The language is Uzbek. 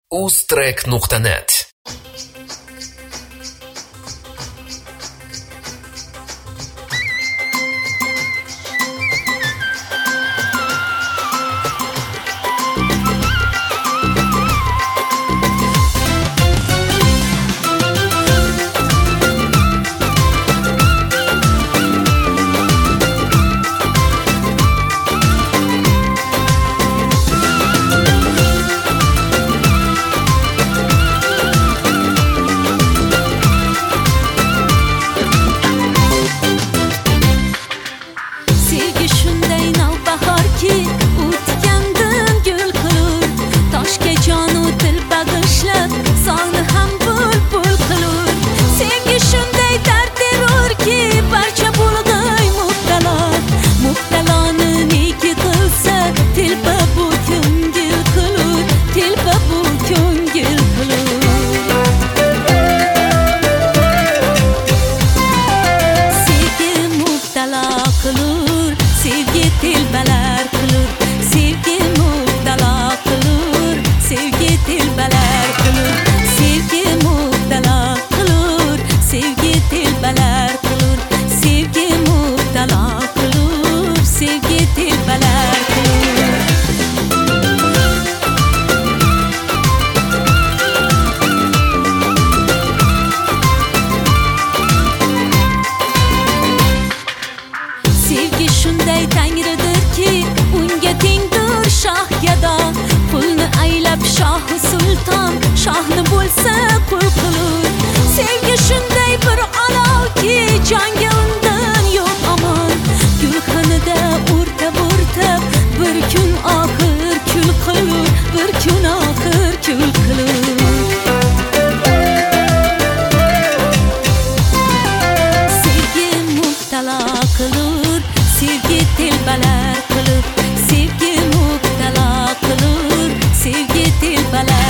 uztrek.net. Şahını bo'lsa qul qilur. Sevgi shunday bir olovki, jonga undan yo'q aman. Gulxanida o'rtab bir kun oxir kul qilur, bir kun oxir kul qilur. Sevgi mubtalo qilur, sevgi telbalar qilur. Sevgi mubtalo qilur, sevgi telbalar